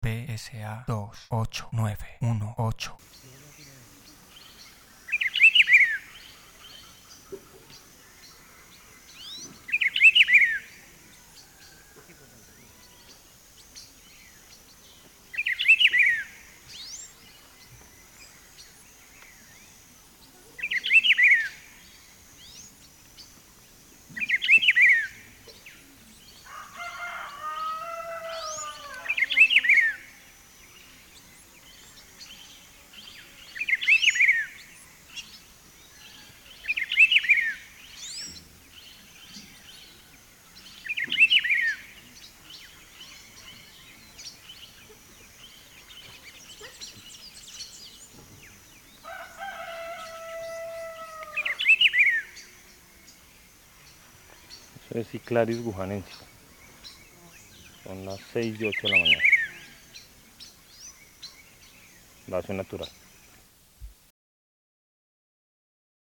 PSA 28918. Eso es Cyclaris gujanensis. Son las 6 y 8 de la mañana. Vaso natural.